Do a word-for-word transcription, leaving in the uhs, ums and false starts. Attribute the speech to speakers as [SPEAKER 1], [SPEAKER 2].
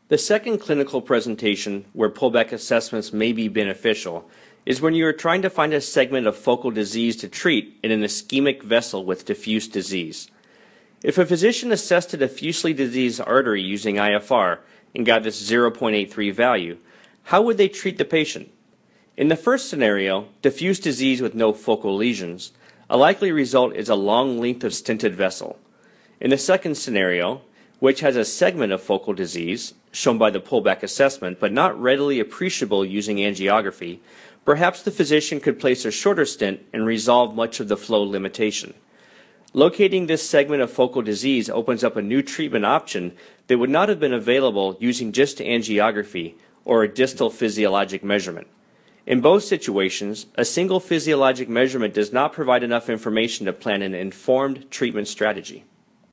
[SPEAKER 1] The second clinical presentation where pullback assessments may be beneficial is when you are trying to find a segment of focal disease to treat in an ischemic vessel with diffuse disease. If a physician assessed a diffusely diseased artery using I F R and got this zero point eight three value, how would they treat the patient? In the first scenario, diffuse disease with no focal lesions, a likely result is a long length of stented vessel. In the second scenario, which has a segment of focal disease, shown by the pullback assessment, but not readily appreciable using angiography, perhaps the physician could place a shorter stent and resolve much of the flow limitation. Locating this segment of focal disease opens up a new treatment option that would not have been available using just angiography or a distal physiologic measurement. In both situations, a single physiologic measurement does not provide enough information to plan an informed treatment strategy.